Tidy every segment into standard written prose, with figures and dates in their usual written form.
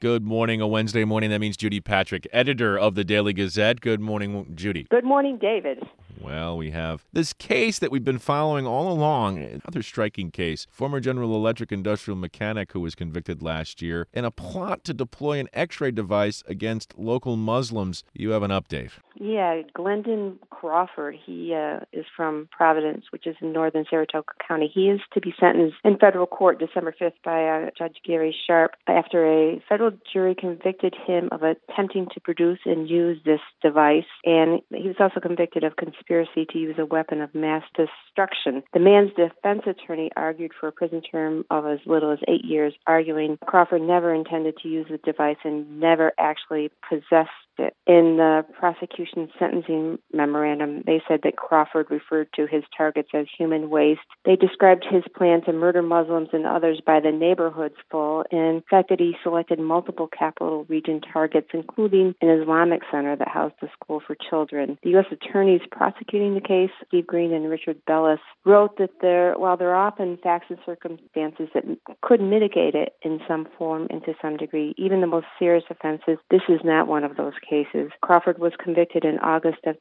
Good morning, a Wednesday morning. That means Judy Patrick, editor of the Daily Gazette. Good morning, Judy. Good morning, David. Well, we have this case that we've been following all along, another striking case. Former General Electric industrial mechanic who was convicted last year in a plot to deploy an X-ray device against local Muslims. You have an update. Yeah, Glendon Crawford, he is from Providence, which is in northern Saratoga County. He is to be sentenced in federal court December 5th by Judge Gary Sharp after a federal jury convicted him of attempting to produce and use this device. And he was also convicted of conspiracy to use a weapon of mass destruction. The man's defense attorney argued for a prison term of as little as 8 years, arguing Crawford never intended to use the device and never actually possessed it. In the prosecution's sentencing memorandum, they said that Crawford referred to his targets as human waste. They described his plan to murder Muslims and others by the neighborhoods full, and the fact that he selected multiple capital region targets, including an Islamic center that housed a school for children. The U.S. attorneys prosecuting the case, Steve Green and Richard Bellis, wrote that while there are often facts and circumstances that could mitigate it in some form and to some degree, even the most serious offenses, this is not one of those cases. Crawford was convicted in August of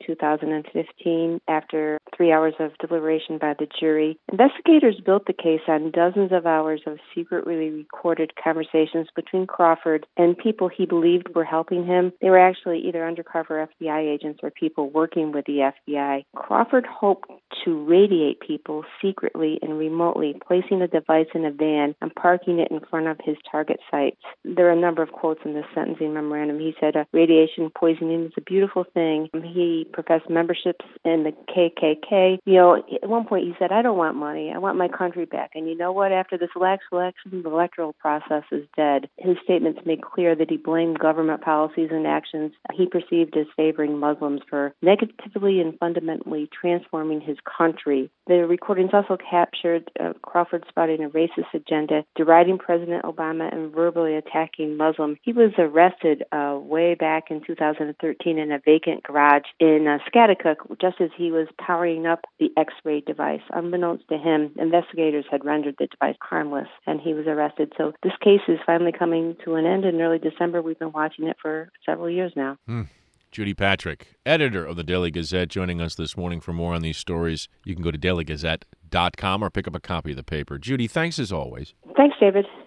2015 after 3 hours of deliberation by the jury. Investigators built the case on dozens of hours of secretly recorded conversations between Crawford and people he believed were helping him. They were actually either undercover FBI agents or people working with the FBI. Crawford hoped to radiate people secretly and remotely, placing a device in a van and parking it in front of his target sites. There are a number of quotes in the sentencing memorandum. He said, radiation poisoning is a beautiful thing. He professed memberships in the KKK. At one point he said, I don't want money. I want my country back. And you know what? After this last election, the electoral process is dead. His statements made clear that he blamed government policies and actions he perceived as favoring Muslims for negatively and fundamentally transforming his country. The recordings also captured Crawford spouting a racist agenda, deriding President Obama and verbally attacking Muslims. He was arrested way back in 2013 in a vacant garage in Scottsdale, just as he was powering up the X-ray device. Unbeknownst to him, investigators had rendered the device harmless, and he was arrested. So this case is finally coming to an end in early December. We've been watching it for several years now. Judy Patrick, editor of the Daily Gazette, joining us this morning. For more on these stories, you can go to dailygazette.com or pick up a copy of the paper. Judy, thanks as always. Thanks, David.